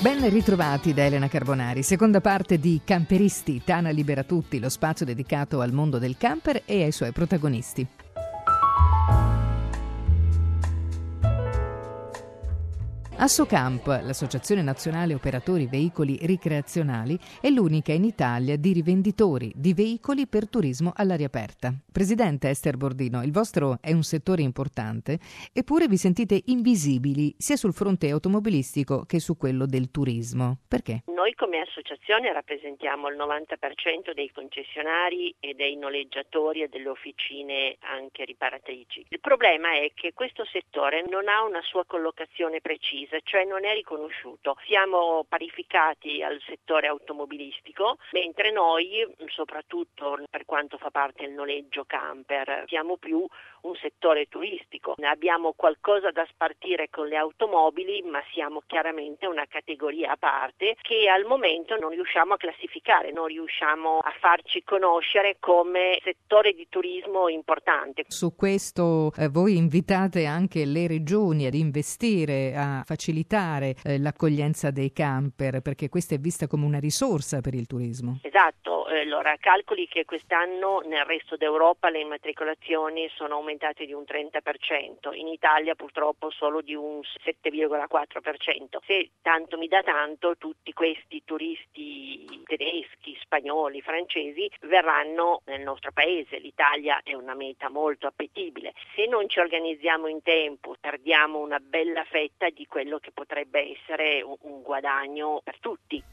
Ben ritrovati da Elena Carbonari, seconda parte di Camperisti, Tana libera tutti, lo spazio dedicato al mondo del camper e ai suoi protagonisti. Assocamp, l'Associazione Nazionale Operatori Veicoli Ricreazionali, è l'unica in Italia di rivenditori di veicoli per turismo all'aria aperta. Presidente Ester Bordino, il vostro è un settore importante, eppure vi sentite invisibili sia sul fronte automobilistico che su quello del turismo. Perché? Noi come associazione rappresentiamo il 90% dei concessionari e dei noleggiatori e delle officine anche riparatrici. Il problema è che questo settore non ha una sua collocazione precisa, cioè non è riconosciuto. Siamo parificati al settore automobilistico, mentre noi, soprattutto per quanto fa parte il noleggio camper, siamo più un settore turistico. Abbiamo qualcosa da spartire con le automobili, ma siamo chiaramente una categoria a parte che al momento non riusciamo a classificare, non riusciamo a farci conoscere come settore di turismo importante. Su questo voi invitate anche le regioni ad investire, a facilitare l'accoglienza dei camper, perché questa è vista come una risorsa per il turismo. Esatto, allora calcoli che quest'anno nel resto d'Europa le immatricolazioni sono aumentate di un 30%, in Italia purtroppo solo di un 7,4%. Se tanto mi dà tanto, tutti questi turisti tedeschi, spagnoli, francesi verranno nel nostro paese. L'Italia è una meta molto appetibile. Se non ci organizziamo in tempo, perdiamo una bella fetta di quello che potrebbe essere un guadagno per tutti.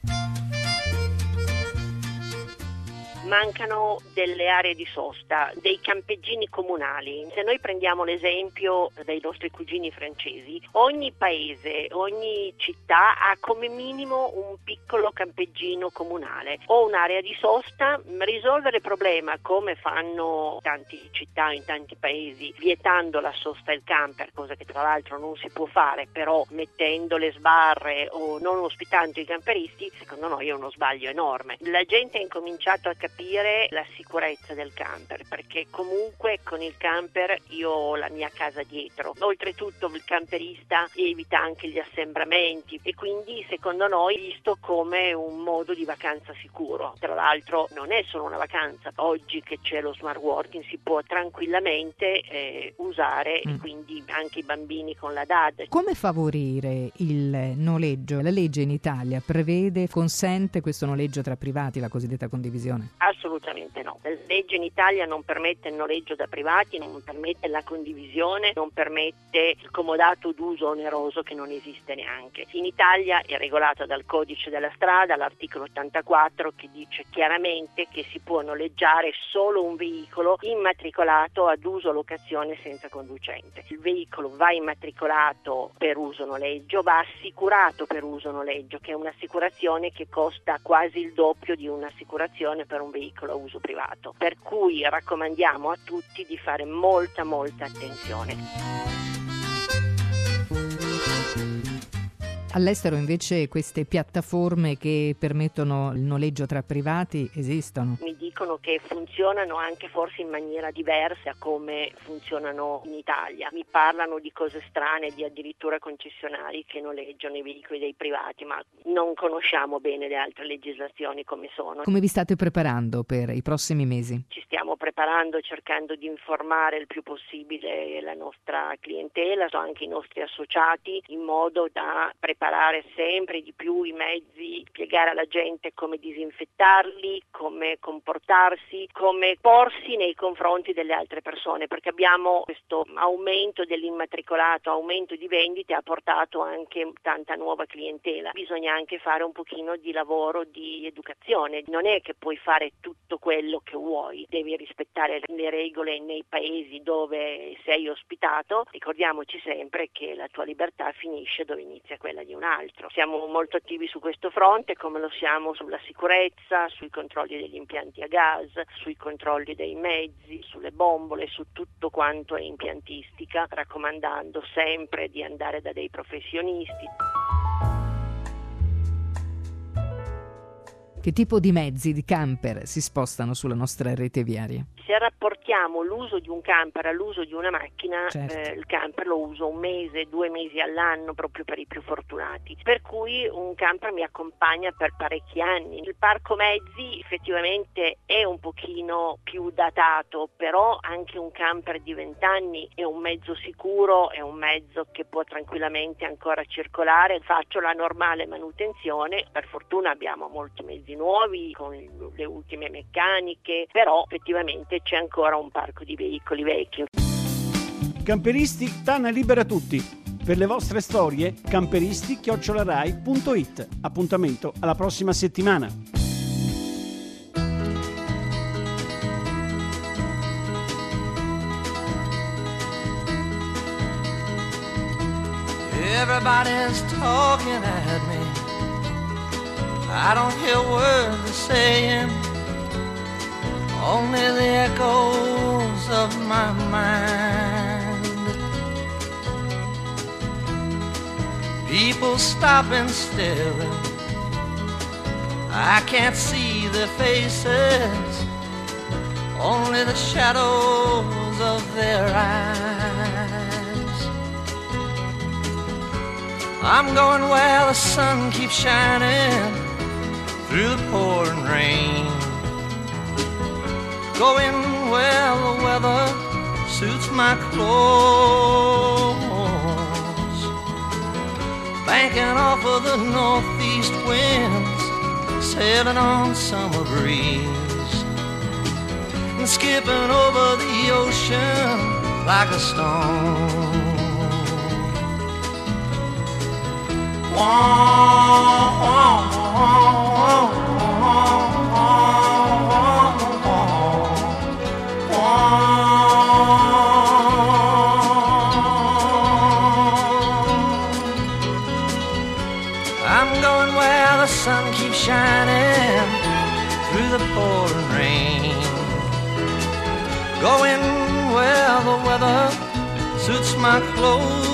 Mancano delle aree di sosta, dei campeggini comunali. Se noi prendiamo l'esempio dei nostri cugini francesi, ogni paese, ogni città ha come minimo un piccolo campeggino comunale o un'area di sosta. Risolvere il problema come fanno tante città in tanti paesi, vietando la sosta del camper, cosa che tra l'altro non si può fare, però mettendo le sbarre o non ospitando i camperisti, secondo noi è uno sbaglio enorme. La gente ha incominciato a capire la sicurezza del camper, perché comunque con il camper io ho la mia casa dietro. Oltretutto il camperista evita anche gli assembramenti e quindi secondo noi è visto come un modo di vacanza sicuro. Tra l'altro non è solo una vacanza, oggi che c'è lo smart working si può tranquillamente usare e quindi anche i bambini con la DAD. Come favorire il noleggio? La legge in Italia consente questo noleggio tra privati, la cosiddetta condivisione? Assolutamente no. La legge in Italia non permette il noleggio da privati, non permette la condivisione, non permette il comodato d'uso oneroso che non esiste neanche. In Italia è regolato dal codice della strada, l'articolo 84, che dice chiaramente che si può noleggiare solo un veicolo immatricolato ad uso locazione senza conducente. Il veicolo va immatricolato per uso noleggio, va assicurato per uso noleggio, che è un'assicurazione che costa quasi il doppio di un'assicurazione per un veicolo a uso privato, per cui raccomandiamo a tutti di fare molta attenzione. All'estero invece queste piattaforme che permettono il noleggio tra privati esistono? Mi dicono che funzionano anche forse in maniera diversa come funzionano in Italia. Mi parlano di cose strane, di addirittura concessionari che noleggiano i veicoli dei privati, ma non conosciamo bene le altre legislazioni come sono. Come vi state preparando per i prossimi mesi? Ci stiamo preparando cercando di informare il più possibile la nostra clientela, anche i nostri associati, in modo da preparare sempre di più i mezzi, spiegare alla gente come disinfettarli, come comportarsi, come porsi nei confronti delle altre persone, perché abbiamo questo aumento dell'immatricolato, aumento di vendite, ha portato anche tanta nuova clientela. Bisogna anche fare un pochino di lavoro di educazione. Non è che puoi fare tutto quello che vuoi, devi rispettare le regole nei paesi dove sei ospitato. Ricordiamoci sempre che la tua libertà finisce dove inizia quella di un altro. Siamo molto attivi su questo fronte, come lo siamo sulla sicurezza, sui controlli degli impianti a gas, sui controlli dei mezzi, sulle bombole, su tutto quanto è impiantistica, raccomandando sempre di andare da dei professionisti. Che tipo di mezzi, di camper si spostano sulla nostra rete viaria? Se rapportiamo spostiamo l'uso di un camper all'uso di una macchina, certo. Il camper lo uso 1 mese, 2 mesi all'anno proprio per i più fortunati, per cui un camper mi accompagna per parecchi anni. Il parco mezzi effettivamente è un pochino più datato, però anche un camper di 20 anni è un mezzo sicuro, è un mezzo che può tranquillamente ancora circolare. Faccio la normale manutenzione, per fortuna abbiamo molti mezzi nuovi con le ultime meccaniche, però effettivamente c'è ancora un parco di veicoli vecchi. Camperisti, Tana libera tutti. Per le vostre storie, camperisti@rai.it. Appuntamento alla prossima settimana. Everybody's talking at me. I don't hear words they're saying, only the echoes of my mind. People stop and staring, I can't see their faces, only the shadows of their eyes. I'm going where the sun keeps shining through the pouring rain, going where the weather suits my clothes, banking off of the northeast winds, sailing on summer breeze, and skipping over the ocean like a stone. I'm going where the sun keeps shining through the pouring rain, going where the weather suits my clothes,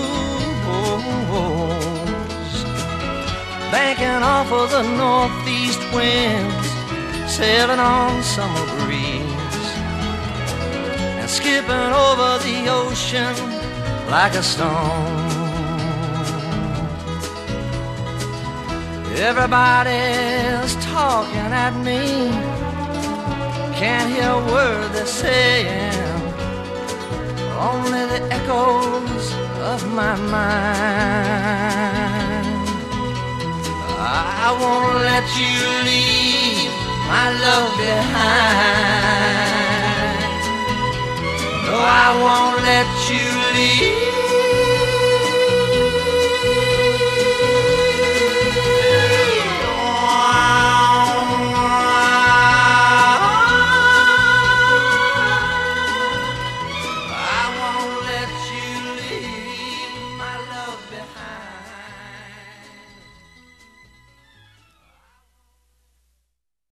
banking off of the northeast winds, sailing on summer breeze, and skipping over the ocean like a stone. Everybody's talking at me, can't hear a word they're saying, only the echoes of my mind. I won't let you leave my love behind. No, I won't let you leave